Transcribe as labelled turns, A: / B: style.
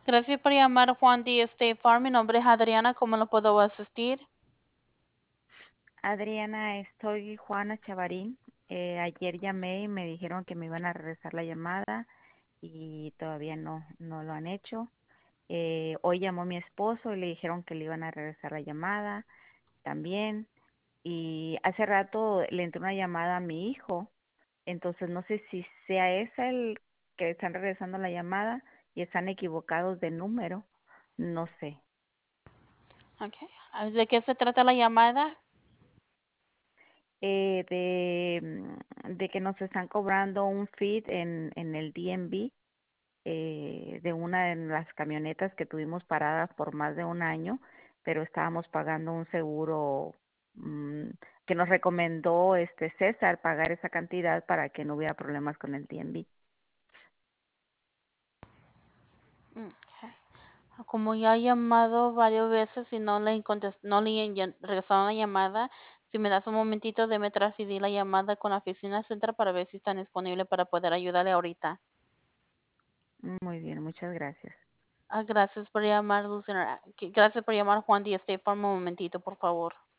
A: Gracias por llamar Juan D. State Farm. Mi nombre es Adriana. ¿Cómo lo puedo asistir?
B: Adriana, estoy Juana Chavarín. Ayer llamé y me dijeron que me iban a regresar la llamada y todavía no lo han hecho. Hoy llamó mi esposo y le dijeron que le iban a regresar la llamada también. Y hace rato le entró una llamada a mi hijo, entonces no sé si sea ese el que están regresando la llamada y están equivocados de número. No sé.
A: Okay. ¿De qué se trata la llamada?
B: De que nos están cobrando un feed en el DMV de una de las camionetas que tuvimos paradas por más de un año, pero estábamos pagando un seguro mm, que nos recomendó este César pagar esa cantidad para que no hubiera problemas con el DMV.
A: Okay. Como ya he llamado varias veces y no le regresaron la llamada, si me das un momentito, déme transferir la llamada con la oficina central para ver si están disponibles para poder ayudarle ahorita.
B: Muy bien, muchas gracias.
A: Gracias por llamar, Luciana. Gracias por llamar Juan D. State Farm. Un momentito, por favor.